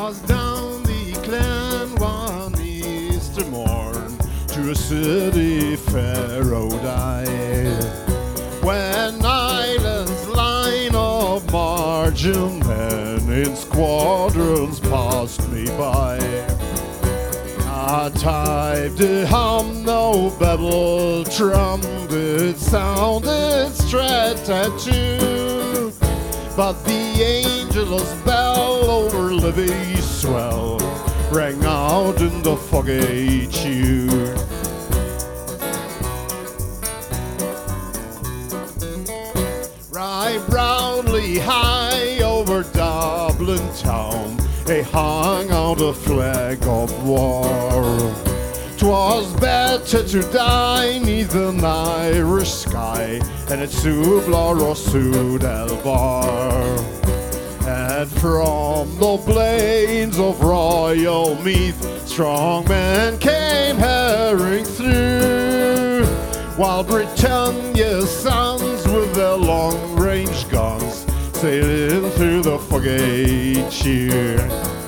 'Twas down the Glen one Easter morn to a city fair rode I, when islands line of margin men in squadrons passed me by. I typed the hum, no battle drum, it sounded straight tattoo. But the angel's bell over Livy's swell rang out in the foggy tune. Right roundly high over Dublin town, they hung out a flag of war. 'Twas better to die neath an Irish sky than at Sublar or Sudelbar. And from the plains of Royal Meath, strong men came herring through, while Britannia's sons with their long-range guns sailing through the foggy cheer.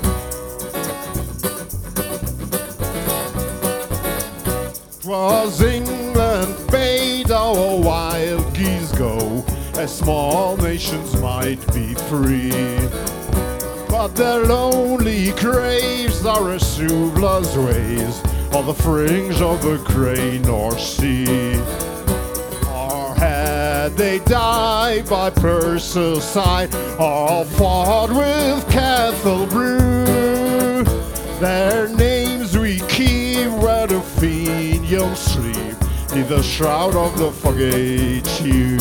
'Twas England bade our wild geese go, as small nations might be free. But their lonely graves are as Suvla's ways, on the fringe of the grey North Sea. Or had they died by Purser's side, or fought with Cathelbrew, their names we keep where the Fenians sleep, neath the shroud of the foggy tube.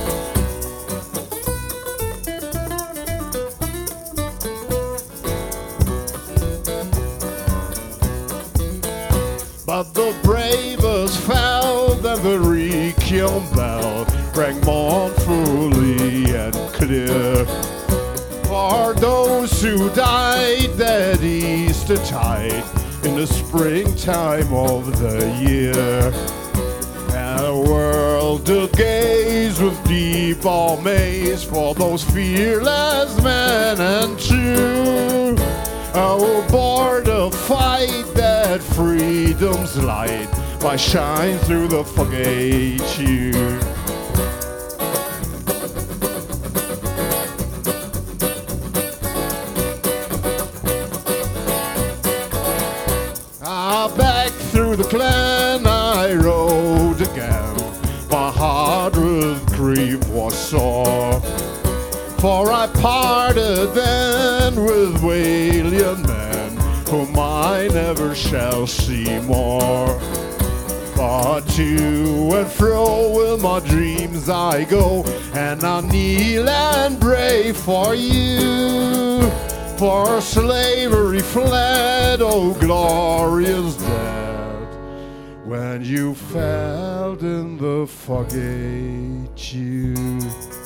But the bravest fell, then the Requiem bell rang mournfully and clear, for those who died that Easter tide in the springtime of the year. And the world did gaze with deep amaze for those fearless men and true, aboard the fight that freedom's light might shine through the foggy tube. Back through the Glen I rode again, my heart with grief was sore, for I parted then with Walian men, whom I never shall see more. But to and fro with my dreams I go, and I kneel and pray for you. For slavery fled, oh glorious dead, when you fell in the foggy tube.